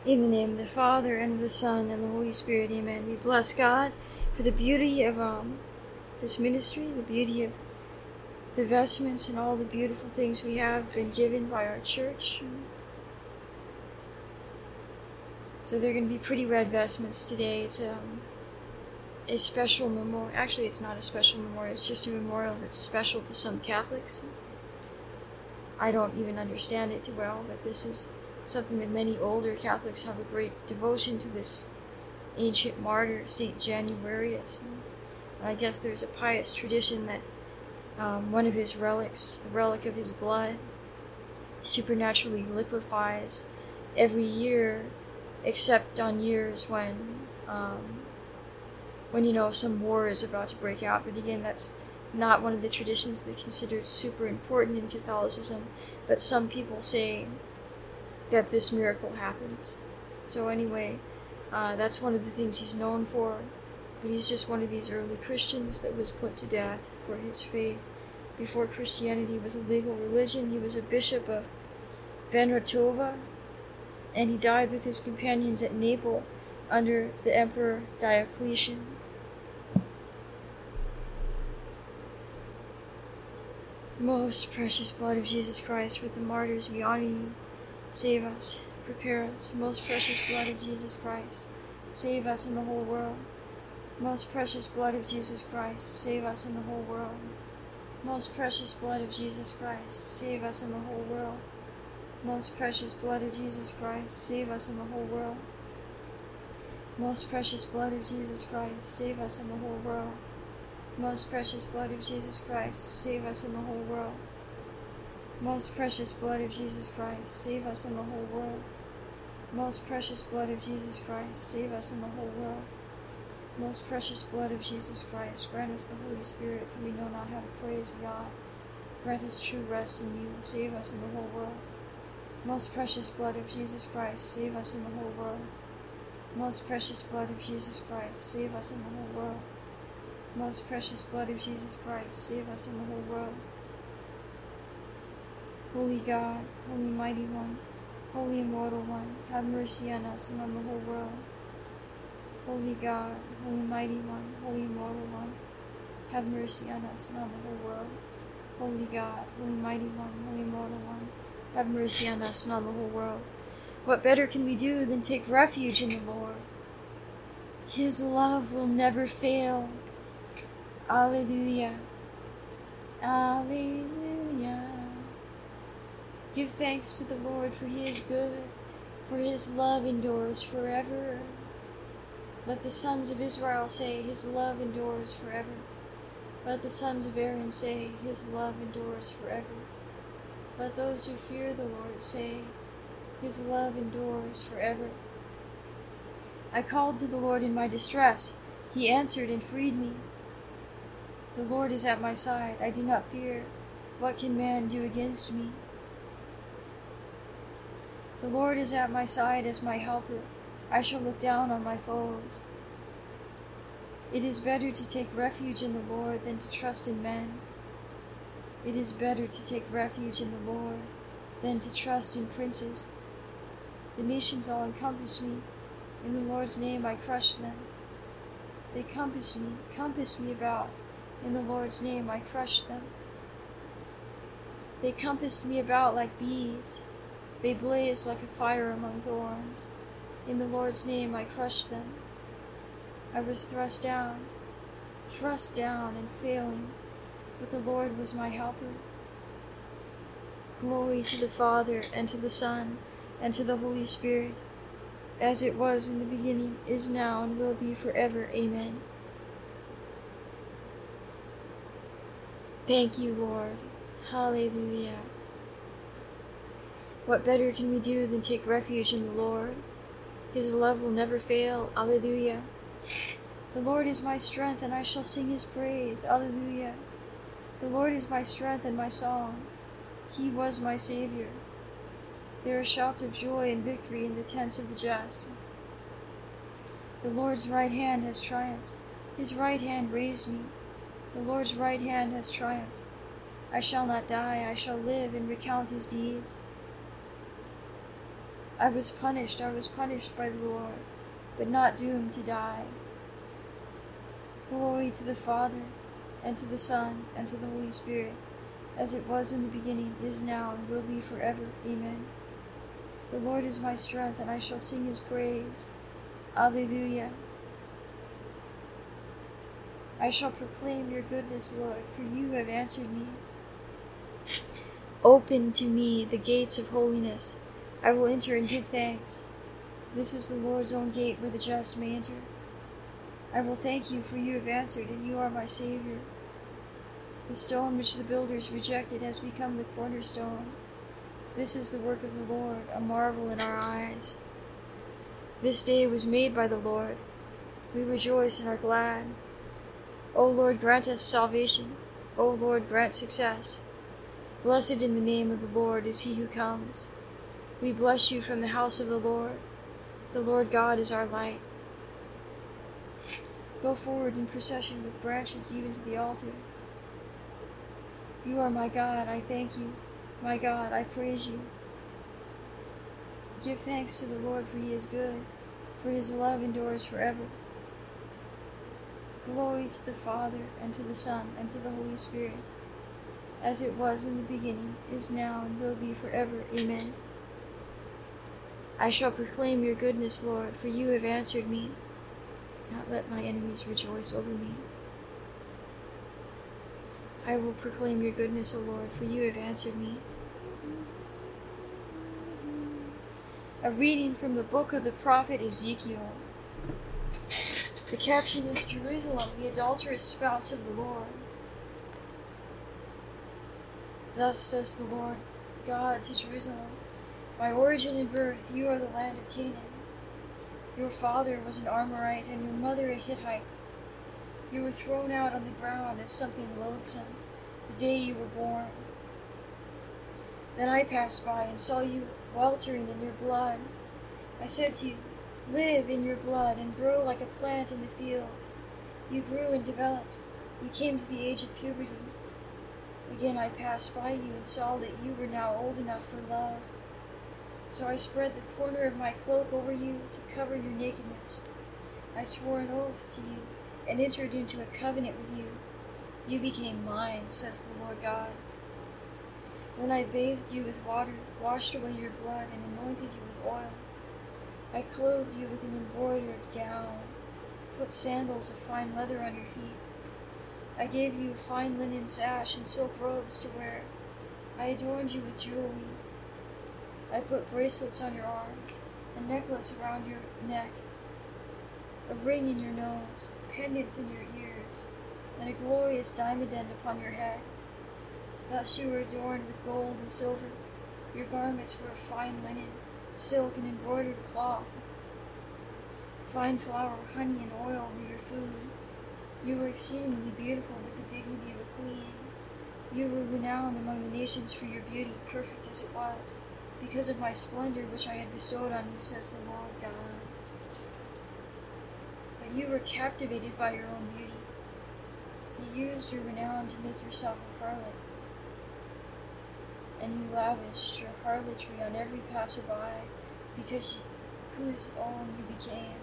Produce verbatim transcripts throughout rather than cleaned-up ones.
In the name of the Father, and of the Son, and the Holy Spirit, amen. We bless God for the beauty of um, this ministry, the beauty of the vestments, and all the beautiful things we have been given by our church. So they're going to be pretty red vestments today. It's um, a special memorial. Actually, it's not a special memorial. It's just a memorial that's special to some Catholics. I don't even understand it too well, but this is something that many older Catholics have a great devotion to, this ancient martyr, Saint Januarius. And I guess there's a pious tradition that um, one of his relics, the relic of his blood, supernaturally liquefies every year, except on years when, um, when you know, some war is about to break out. But again, that's not one of the traditions that's considered super important in Catholicism. But some people say that this miracle happens. So anyway, uh, that's one of the things he's known for. But he's just one of these early Christians that was put to death for his faith. Before Christianity was a legal religion, he was a bishop of Benratova, and he died with his companions at Naples under the Emperor Diocletian. Most precious blood of Jesus Christ, with the martyrs we honor you. Save us, prepare us, most precious blood of Jesus Christ. Save us in the whole world. Most precious blood of Jesus Christ, save us in the whole world. Most precious blood of Jesus Christ, save us in the whole world. Most precious blood of Jesus Christ, save us in the whole world. Most precious blood of Jesus Christ, save us in the whole world. Most precious blood of Jesus Christ, save us in the whole world. Most precious blood of Jesus Christ, save us in the whole world. Most precious blood of Jesus Christ, save us in the whole world. Most precious blood of Jesus Christ, grant us the Holy Spirit, for we know not how to pray as we ought. Grant us true rest in you, save us in the whole world. Most precious blood of Jesus Christ, save us in the whole world. Most precious blood of Jesus Christ, save us in the whole world. Most precious blood of Jesus Christ, save us in the whole world. Holy God, Holy Mighty One, Holy Immortal One, have mercy on us and on the whole world. Holy God, Holy Mighty One, Holy Immortal One, have mercy on us and on the whole world. Holy God, Holy Mighty One, Holy Immortal One, have mercy on us and on the whole world. What better can we do than take refuge in the Lord? His love will never fail. Alleluia. Alleluia. Give thanks to the Lord, for he is good, for his love endures forever. Let the sons of Israel say, his love endures forever. Let the sons of Aaron say, his love endures forever. Let those who fear the Lord say, his love endures forever. I called to the Lord in my distress. He answered and freed me. The Lord is at my side. I do not fear. What can man do against me? The Lord is at my side as my helper. I shall look down on my foes. It is better to take refuge in the Lord than to trust in men. It is better to take refuge in the Lord than to trust in princes. The nations all encompass me. In the Lord's name I crushed them. They compassed me, compassed me about. In the Lord's name I crushed them. They compassed me about like bees. They blazed like a fire among thorns. In the Lord's name I crushed them. I was thrust down, thrust down and failing, but the Lord was my helper. Glory to the Father, and to the Son, and to the Holy Spirit, as it was in the beginning, is now, and will be forever. Amen. Thank you, Lord. Hallelujah. What better can we do than take refuge in the Lord? His love will never fail. Alleluia. The Lord is my strength, and I shall sing his praise. Alleluia. The Lord is my strength and my song. He was my Savior. There are shouts of joy and victory in the tents of the just. The Lord's right hand has triumphed. His right hand raised me. The Lord's right hand has triumphed. I shall not die. I shall live and recount his deeds. I was punished, I was punished by the Lord, but not doomed to die. Glory to the Father, and to the Son, and to the Holy Spirit, as it was in the beginning, is now, and will be forever. Amen. The Lord is my strength, and I shall sing his praise. Alleluia. I shall proclaim your goodness, Lord, for you have answered me. Open to me the gates of holiness. I will enter and give thanks. This is the Lord's own gate where the just may enter. I will thank you, for you have answered, and you are my Savior. The stone which the builders rejected has become the cornerstone. This is the work of the Lord, a marvel in our eyes. This day was made by the Lord. We rejoice and are glad. O Lord, grant us salvation. O Lord, grant success. Blessed in the name of the Lord is he who comes. We bless you from the house of the Lord. The Lord God is our light. Go forward in procession with branches even to the altar. You are my God, I thank you. My God, I praise you. Give thanks to the Lord, for he is good, for his love endures forever. Glory to the Father, and to the Son, and to the Holy Spirit, as it was in the beginning, is now, and will be forever. Amen. I shall proclaim your goodness, Lord, for you have answered me. Not let my enemies rejoice over me. I will proclaim your goodness, O Lord, for you have answered me. A reading from the book of the prophet Ezekiel. The caption is Jerusalem, the adulterous spouse of the Lord. Thus says the Lord God to Jerusalem, by origin and birth you are the land of Canaan. Your father was an Amorite and your mother a Hittite. You were thrown out on the ground as something loathsome the day you were born. Then I passed by and saw you weltering in your blood. I said to you, live in your blood and grow like a plant in the field. You grew and developed. You came to the age of puberty. Again I passed by you and saw that you were now old enough for love. So I spread the corner of my cloak over you to cover your nakedness. I swore an oath to you and entered into a covenant with you. You became mine, says the Lord God. Then I bathed you with water, washed away your blood, and anointed you with oil. I clothed you with an embroidered gown, put sandals of fine leather on your feet. I gave you a fine linen sash and silk robes to wear. I adorned you with jewelry. I put bracelets on your arms, a necklace around your neck, a ring in your nose, pendants in your ears, and a glorious diamond upon your head. Thus you were adorned with gold and silver. Your garments were of fine linen, silk and embroidered cloth. Fine flour, honey, and oil were your food. You were exceedingly beautiful with the dignity of a queen. You were renowned among the nations for your beauty, perfect as it was, because of my splendor which I had bestowed on you, says the Lord God. But you were captivated by your own beauty. You used your renown to make yourself a harlot, and you lavished your harlotry on every passerby, because whose own you became.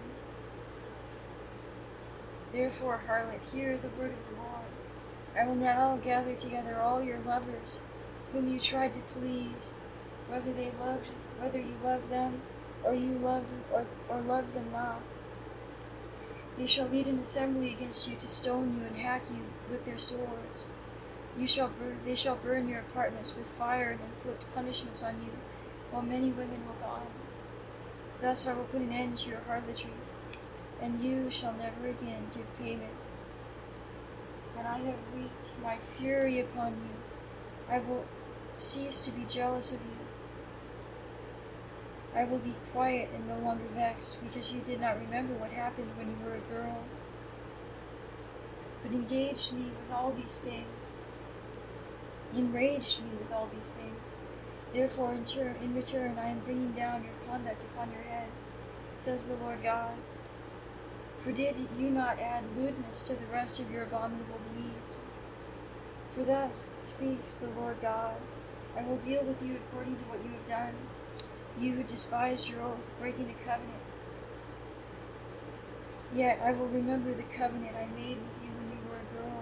Therefore, harlot, hear the word of the Lord. I will now gather together all your lovers, whom you tried to please, whether they loved, whether you loved them, or you loved, or, or loved them not. They shall lead an assembly against you to stone you and hack you with their swords. You shall burn, they shall burn your apartments with fire and inflict punishments on you, while many women look on. Thus I will put an end to your harlotry, and you shall never again give payment. When I have wreaked my fury upon you, I will cease to be jealous of you. I will be quiet and no longer vexed, because you did not remember what happened when you were a girl, but engaged me with all these things, enraged me with all these things. Therefore, in, tur- in return, I am bringing down your conduct upon your head, says the Lord God. For did you not add lewdness to the rest of your abominable deeds? For thus speaks the Lord God, I will deal with you according to what you have done. you who despised your oath, breaking a covenant. Yet I will remember the covenant I made with you when you were a girl,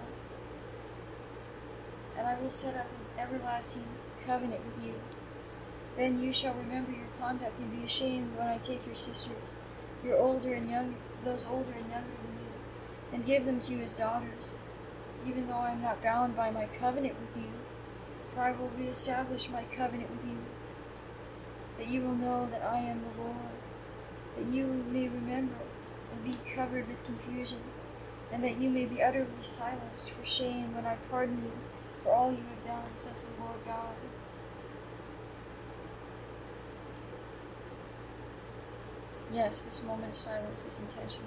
and I will set up an everlasting covenant with you. Then you shall remember your conduct and be ashamed when I take your sisters, your older and younger, those older and younger than you, and give them to you as daughters, even though I am not bound by my covenant with you. For I will reestablish my covenant with you, that you will know that I am the Lord, that you may remember and be covered with confusion, and that you may be utterly silenced for shame when I pardon you for all you have done, says the Lord God. Yes, this moment of silence is intentional.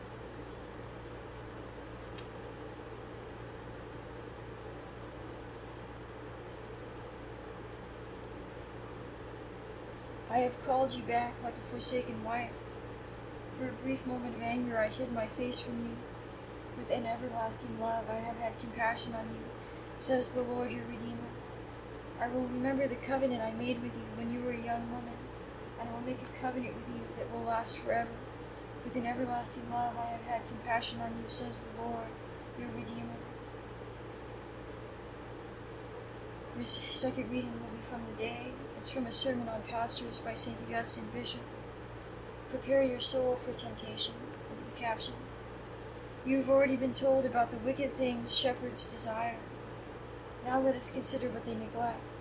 I have called you back like a forsaken wife. For a brief moment of anger I hid my face from you. With an everlasting love I have had compassion on you, says the Lord your Redeemer. I will remember the covenant I made with you when you were a young woman, and I will make a covenant with you that will last forever. With an everlasting love I have had compassion on you, says the Lord your Redeemer. Your second reading will be from the day. It's from a sermon on pastors by Saint Augustine, Bishop. Prepare your soul for temptation, is the caption. You have already been told about the wicked things shepherds desire. Now let us consider what they neglect.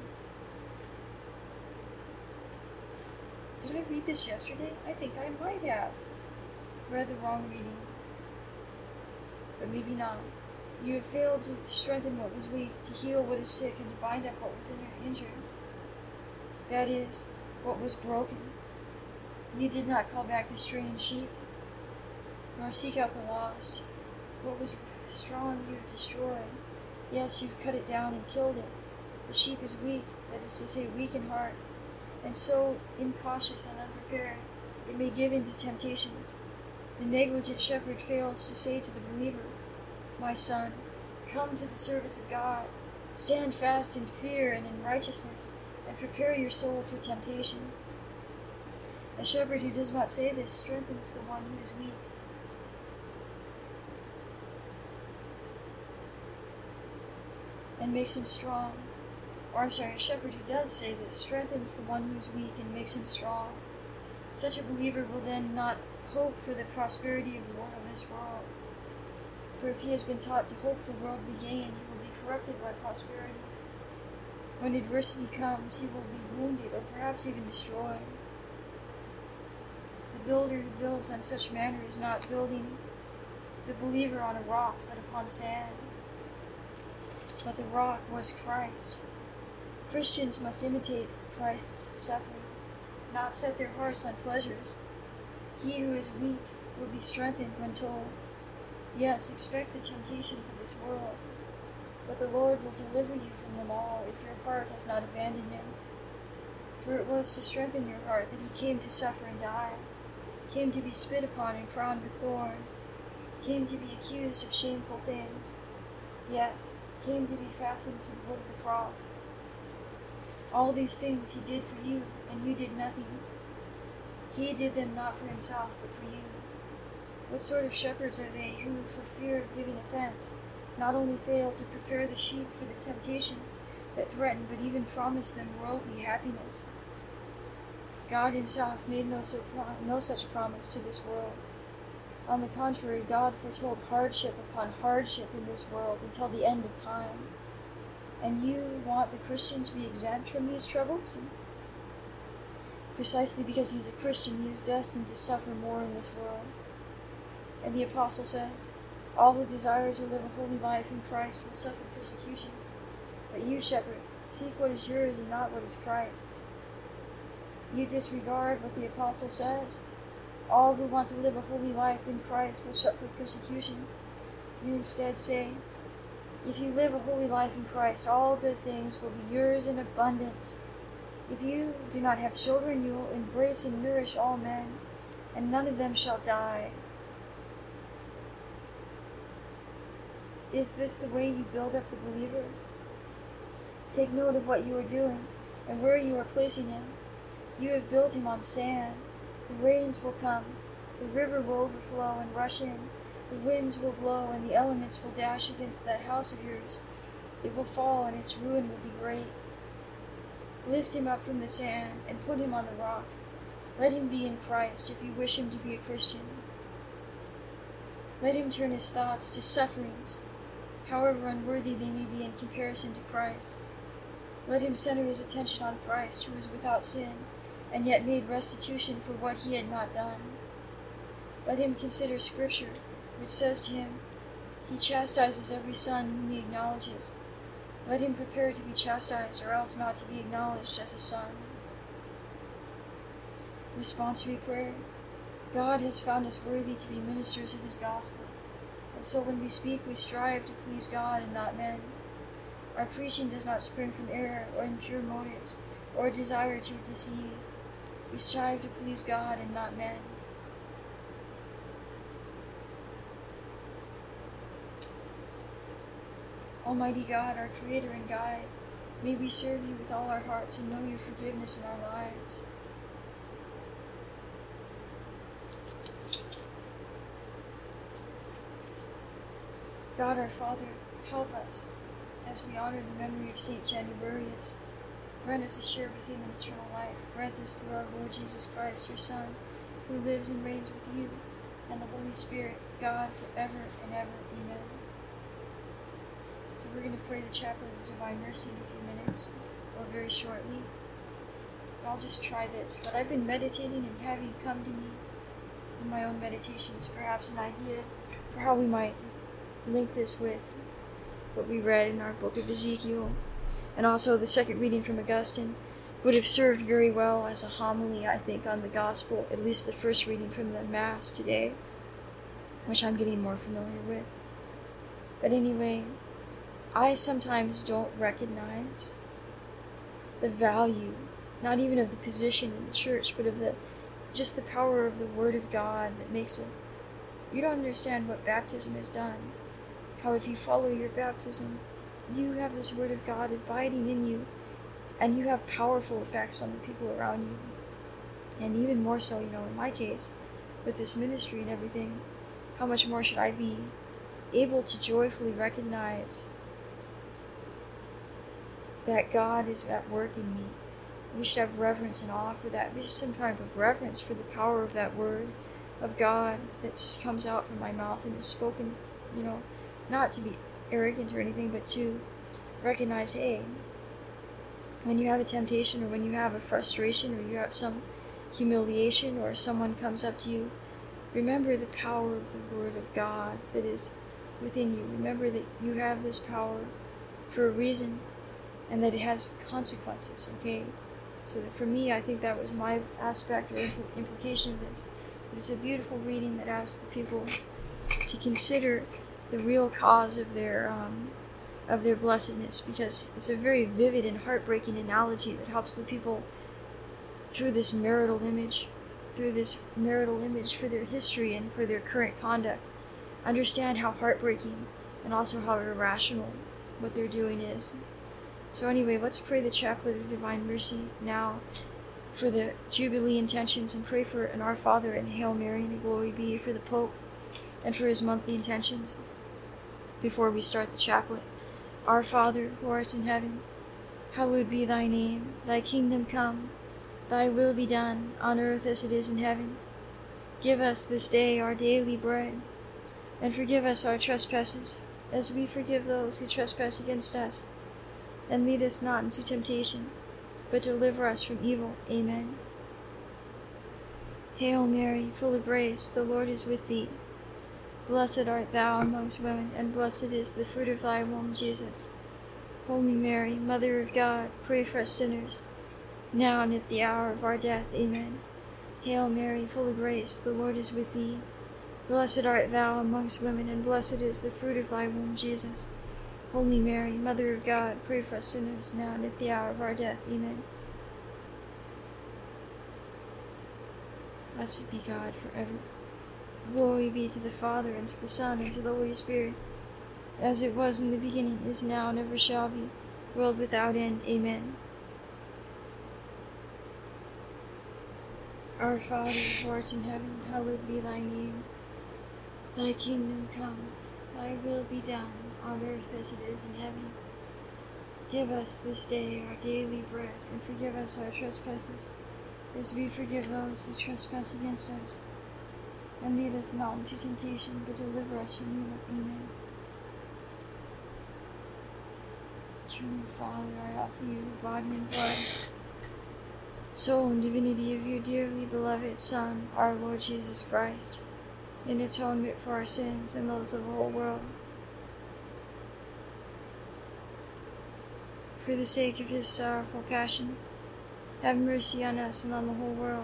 Did I read this yesterday? I think I might have. Read the wrong reading. But maybe not. You have failed to strengthen what was weak, to heal what is sick, and to bind up what was injured. That is, what was broken. You did not call back the straying sheep, nor seek out the lost. What was strong you have destroyed. Yes, you've cut it down and killed it. The sheep is weak, that is to say, weak in heart, and so incautious and unprepared, it may give in to temptations. The negligent shepherd fails to say to the believer, My son, come to the service of God, stand fast in fear and in righteousness, and prepare your soul for temptation. A shepherd who does not say this strengthens the one who is weak. And makes him strong. Or I'm sorry, a shepherd who does say this strengthens the one who is weak and makes him strong. Such a believer will then not hope for the prosperity of the Lord of this world. For if he has been taught to hope for worldly gain, he will be corrupted by prosperity. When adversity comes, he will be wounded or perhaps even destroyed. The builder who builds on such manner is not building the believer on a rock, but upon sand. But the rock was Christ. Christians must imitate Christ's sufferings, not set their hearts on pleasures. He who is weak will be strengthened when told, Yes, expect the temptations of this world, but the Lord will deliver you from them all if your heart has not abandoned him. For it was to strengthen your heart that he came to suffer and die, came to be spit upon and crowned with thorns, came to be accused of shameful things, yes, came to be fastened to the wood of the cross. All these things he did for you, and you did nothing. He did them not for himself, but for you. What sort of shepherds are they who, for fear of giving offense, not only fail to prepare the sheep for the temptations that threaten, but even promise them worldly happiness? God himself made no, so pro- no such promise to this world. On the contrary, God foretold hardship upon hardship in this world until the end of time. And you want the Christian to be exempt from these troubles? Precisely because he is a Christian, he is destined to suffer more in this world. And the Apostle says, All who desire to live a holy life in Christ will suffer persecution. But you, shepherd, seek what is yours and not what is Christ's. You disregard what the Apostle says. All who want to live a holy life in Christ will suffer persecution. You instead say, If you live a holy life in Christ, all good things will be yours in abundance. If you do not have children, you will embrace and nourish all men, and none of them shall die. Is this the way you build up the believer? Take note of what you are doing, and where you are placing him. You have built him on sand. The rains will come, the river will overflow and rush in, the winds will blow, and the elements will dash against that house of yours. It will fall, and its ruin will be great. Lift him up from the sand, and put him on the rock. Let him be in Christ, if you wish him to be a Christian. Let him turn his thoughts to sufferings, however unworthy they may be in comparison to Christ's. Let him center his attention on Christ, who was without sin, and yet made restitution for what he had not done. Let him consider Scripture, which says to him, He chastises every son whom he acknowledges. Let him prepare to be chastised, or else not to be acknowledged as a son. Responsory prayer. God has found us worthy to be ministers of his gospel, and so when we speak, we strive to please God and not men. Our preaching does not spring from error or impure motives, or a desire to deceive. We strive to please God and not men. Almighty God, our Creator and Guide, may we serve you with all our hearts and know your forgiveness in our lives. God our Father, help us as we honor the memory of Saint Januarius. Grant us a share with him in eternal life. Grant this through our Lord Jesus Christ, your Son, who lives and reigns with you and the Holy Spirit, God, forever and ever. Amen. So we're going to pray the Chaplet of Divine Mercy in a few minutes, or very shortly. I'll just try this. What I've been meditating and having come to me in my own meditations, perhaps an idea for how we might link this with what we read in our book of Ezekiel, and also the second reading from Augustine would have served very well as a homily, I think, on the Gospel, at least the first reading from the Mass today, which I'm getting more familiar with. But anyway, I sometimes don't recognize the value, not even of the position in the church, but of the just the power of the Word of God that makes it. You don't understand what baptism has done. How if you follow your baptism, you have this Word of God abiding in you, and you have powerful effects on the people around you. And even more so, you know, in my case, with this ministry and everything, how much more should I be able to joyfully recognize that God is at work in me. We should have reverence and awe for that. We should have some type of reverence for the power of that Word of God that comes out from my mouth and is spoken, you know, not to be arrogant or anything, but to recognize, hey, when you have a temptation, or when you have a frustration, or you have some humiliation, or someone comes up to you, remember the power of the Word of God that is within you. Remember that you have this power for a reason, and that it has consequences, okay? So that for me, I think that was my aspect or impl- implication of this. But it's a beautiful reading that asks the people to consider the real cause of their um, of their blessedness, because it's a very vivid and heartbreaking analogy that helps the people through this marital image, through this marital image for their history and for their current conduct, understand how heartbreaking and also how irrational what they're doing is. So anyway, let's pray the Chaplet of Divine Mercy now for the Jubilee intentions, and pray for an Our Father and Hail Mary and a Glory Be for the Pope and for his monthly intentions before we start the chaplet. Our Father, who art in heaven, hallowed be thy name. Thy kingdom come, thy will be done, on earth as it is in heaven. Give us this day our daily bread, and forgive us our trespasses, as we forgive those who trespass against us. And lead us not into temptation, but deliver us from evil. Amen. Hail Mary, full of grace, the Lord is with thee. Blessed art thou amongst women, and blessed is the fruit of thy womb, Jesus. Holy Mary, Mother of God, pray for us sinners, now and at the hour of our death. Amen. Hail Mary, full of grace, the Lord is with thee. Blessed art thou amongst women, and blessed is the fruit of thy womb, Jesus. Holy Mary, Mother of God, pray for us sinners, now and at the hour of our death. Amen. Blessed be God forever. Glory be to the Father, and to the Son, and to the Holy Spirit, as it was in the beginning, is now, and ever shall be, world without end. Amen. Our Father, who art in heaven, hallowed be thy name. Thy kingdom come, thy will be done, on earth as it is in heaven. Give us this day our daily bread, and forgive us our trespasses, as we forgive those who trespass against us. And lead us not into temptation, but deliver us from evil. Amen. Eternal Father, I offer you the body and blood, soul and divinity of your dearly beloved Son, our Lord Jesus Christ, in atonement for our sins and those of the whole world. For the sake of his sorrowful passion, have mercy on us and on the whole world.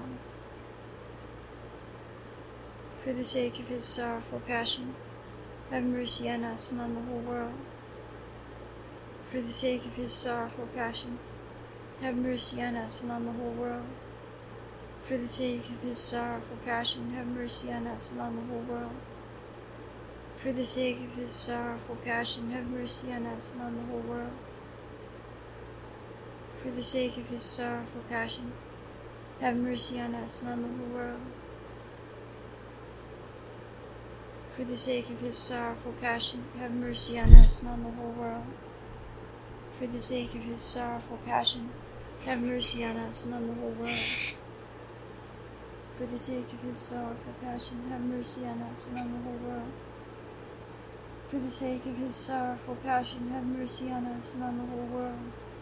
For the sake of his sorrowful passion, have mercy on us and on the whole world. For the sake of his sorrowful passion, have mercy on us and on the whole world. For the sake of his sorrowful passion, have mercy on us and on the whole world. For the sake of his sorrowful passion, have mercy on us and on the whole world. For the sake of his sorrowful passion, have mercy on us and on the whole world. For the sake of his sorrowful passion, have mercy on us and on the whole world. For the sake of his sorrowful passion, have mercy on us and on the whole world. For the sake of his sorrowful passion, have mercy on us and on the whole world. For the sake of his sorrowful passion, have mercy on us and on the whole world.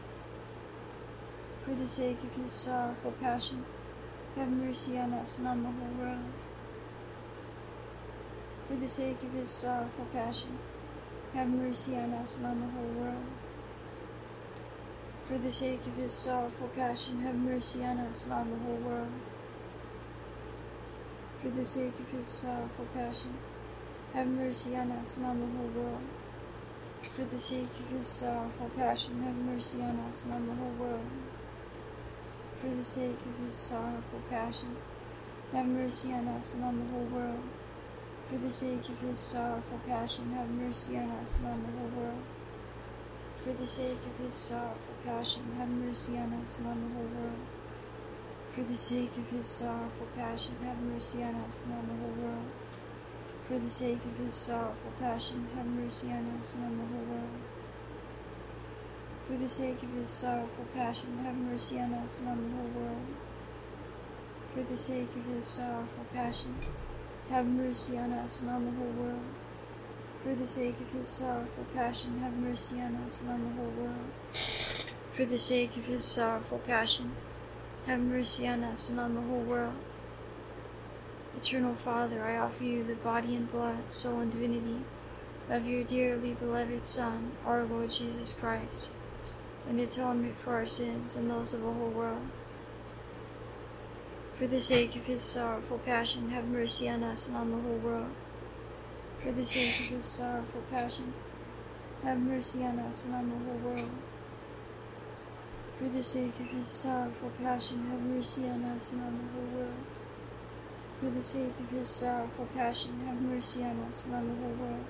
For the sake of his sorrowful passion, have mercy on us and on the whole world. For the sake of his sorrowful passion, have mercy on us and on the whole world. For the sake of his sorrowful passion, have mercy on us and on the whole world. For the sake of his sorrowful passion, have mercy on us and on the whole world. For the sake of his sorrowful passion, have mercy on us and on the whole world. For the sake of his sorrowful passion, have mercy on us and on the whole world. For the sake of his sorrowful passion, have mercy on us and on the whole world. For the sake of his sorrowful passion, have mercy on us and on the whole world. For the sake of his sorrowful passion, have mercy on us and on the whole world. For the sake of his sorrowful passion, have mercy on us and on the whole world. For the sake of his sorrowful passion, have mercy on us and on the whole world. For the sake of his sorrowful passion, have mercy on us and on the whole world. For the sake of his sorrowful passion, have mercy on us and on the whole world. For the sake of his sorrowful passion, have mercy on us and on the whole world. Eternal Father, I offer you the body and blood, soul and divinity of your dearly beloved Son, our Lord Jesus Christ, in atonement for our sins and those of the whole world. For the sake of his sorrowful passion, have mercy on us and on the whole world. For the sake of his sorrowful passion, have mercy on us and on the whole world. For the sake of his sorrowful passion, have mercy on us and on the whole world. For the sake of his sorrowful passion, have mercy on us and on the whole world.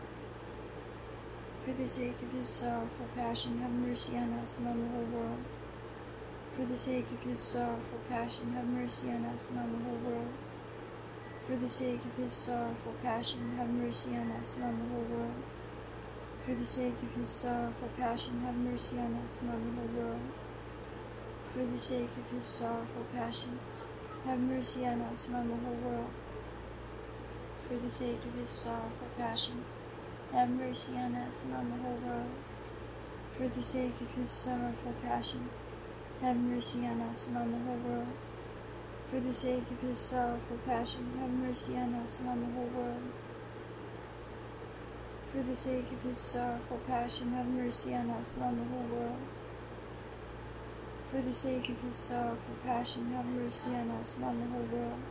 For the sake of his sorrowful passion, have mercy on us and on the whole world. For the sake of his sorrowful passion, have mercy on us and on the whole world. For the sake of his sorrowful passion, have mercy on us and on the whole world. For the sake of his sorrowful passion, have mercy on us and on the whole world. For the sake of his sorrowful passion, have mercy on us and on the whole world. For the sake of his sorrowful passion, have mercy on us and on the whole world. For the sake of his sorrowful passion, have mercy on us and on the whole world. For the sake of his sorrowful passion, have mercy on us and on the whole world. For the sake of his sorrowful passion, have mercy on us and on the whole world. For the sake of his sorrowful passion, have mercy on us and on the whole world.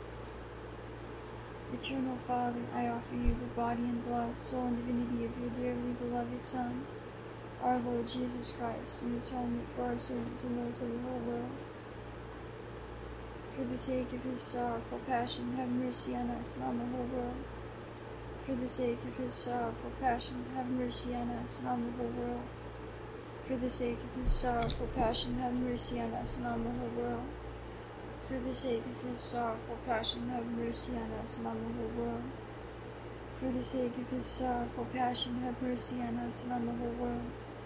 Eternal Father, I offer you the body and blood, soul and divinity of your dearly beloved Son, our Lord Jesus Christ, in atonement for our sins and those of the whole world. For the sake of his sorrowful passion, have mercy on us and on the whole world. For the sake of his sorrowful passion, have mercy on us and on the whole world. For the sake of his sorrowful passion, have mercy on us and on the whole world. For the sake of his sorrowful passion, have mercy on us and on the whole world. For the sake of his sorrowful passion, have mercy on us and on the whole world.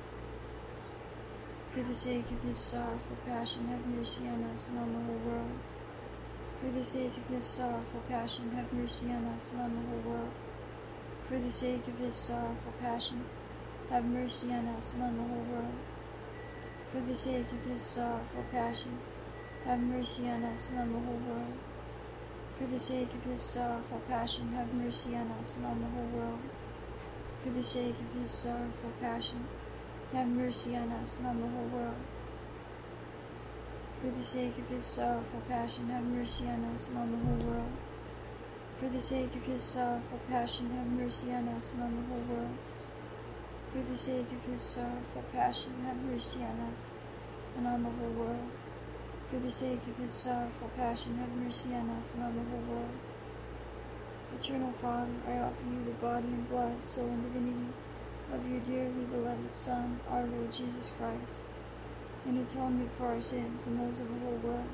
For the sake of his sorrowful passion, have mercy on us and on the whole world. For the sake of his sorrowful passion, have mercy on us and on the whole world. For the sake of his sorrowful passion, have mercy on us and on the whole world. For the sake of his sorrowful passion, have mercy on us and on the whole world. For the sake of his sorrowful passion, have mercy on us and on the whole world. For the sake of his sorrowful passion, have mercy on us and on the whole world. For the sake of his sorrowful passion, have mercy on us and on the whole world. For the sake of his sorrowful passion, have mercy on us and on the whole world. For the sake of his sorrowful passion, have mercy on us and on the whole world. For the sake of his sorrowful passion, have mercy on us and on the whole world. Eternal Father, I offer you the body and blood, soul and divinity of your dearly beloved Son, our Lord Jesus Christ, in atonement for our sins and those of the whole world.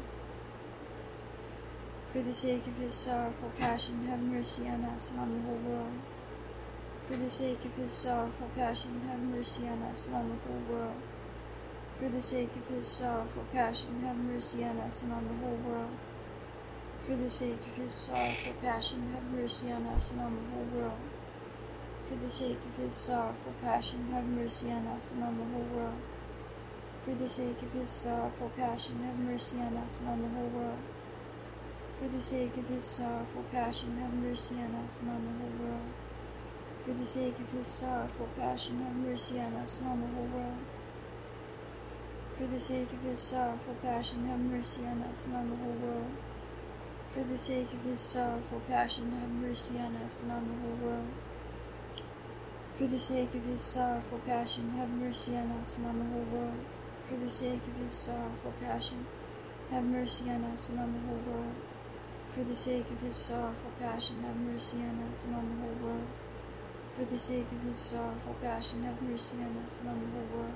For the sake of his sorrowful passion, have mercy on us and on the whole world. For the sake of his sorrowful passion, have mercy on us and on the whole world. For the sake of his sorrowful passion, have mercy on us and on the whole world. For the sake of his sorrowful passion, have mercy on us and on the whole world. For the sake of his sorrowful passion, have mercy on us and on the whole world. For the sake of his sorrowful passion, have mercy on us and on the whole world. For the sake of his sorrowful passion, have mercy on us and on the whole world. For the sake of his sorrowful passion, have mercy on us and on the whole world. For the sake of his sorrowful passion, have mercy on us and on the whole world. For the sake of his sorrowful passion, have mercy on us and on the whole world. For the sake of his sorrowful passion, have mercy on us and on the whole world. For the sake of his sorrowful passion, have mercy on us and on the whole world. For the sake of his sorrowful passion, have mercy on us and on the whole world. For the sake of his sorrowful passion, have mercy on us and on the whole world.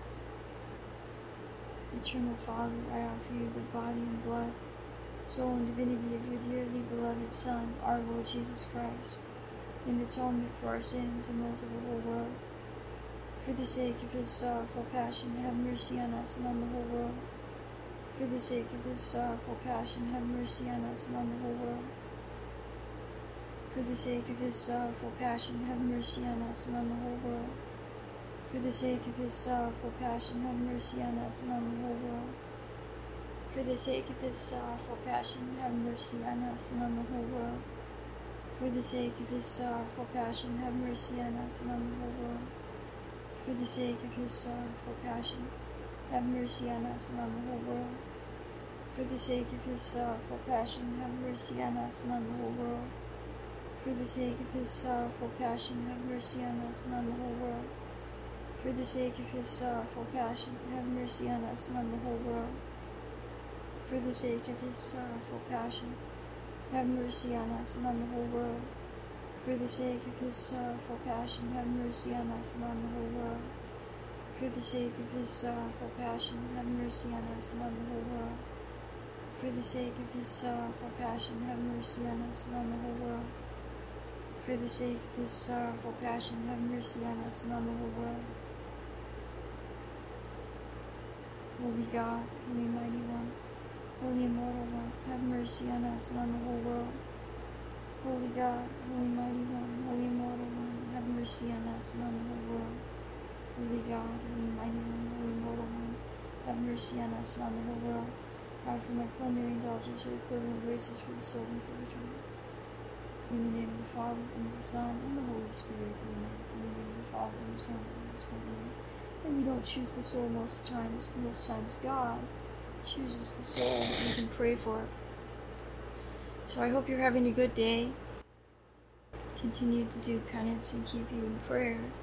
Eternal Father, I offer you the body and blood, soul and divinity of your dearly beloved Son, our Lord Jesus Christ, in atonement for our sins and those of the whole world. For the sake of his sorrowful passion, have mercy on us and on the whole world. For the sake of his sorrowful passion, have mercy on us and on the whole world. For the sake of his sorrowful passion, have mercy on us and on the whole world. For the sake of his sorrowful passion, have mercy on us and on the whole world. For the sake of his sorrowful passion, have mercy on us and on the whole world. For the sake of his sorrowful passion, have mercy on us and on the whole world. For the sake of his sorrowful passion, have mercy on us and on the whole world. For the sake of his sorrowful passion, have mercy on us and on the whole world. For the sake of his sorrowful passion, have mercy on us and on the whole world. For the sake of his sorrowful passion, have mercy on us and on the whole world. For the sake of his sorrowful passion, have mercy on us and on the whole world. For the sake of his sorrowful passion, have mercy on us and on the whole world. For the sake of his sorrowful passion, have mercy on us and on the whole world. For the sake of his sorrowful passion, have mercy on us and on the whole world. For the sake of his sorrowful passion, have mercy on us and on the whole world. Holy God, Holy Mighty One, Holy Immortal One, have mercy on us and on the whole world. Holy God, Holy Mighty One, Holy Immortal One, have mercy on us and on the whole world. Holy God, Holy Mighty One, Holy Immortal One, have mercy on us and on the whole world. I offer my plenary indulgence or equivalent graces for the soul in purgatory. In the name of the Father, and of the Son, and the Holy Spirit, amen. In the name of the Father, and the Son, and the Holy Spirit, amen. And we don't choose the soul most times, most times God chooses the soul that we can pray for. So I hope you're having a good day. Continue to do penance and keep you in prayer.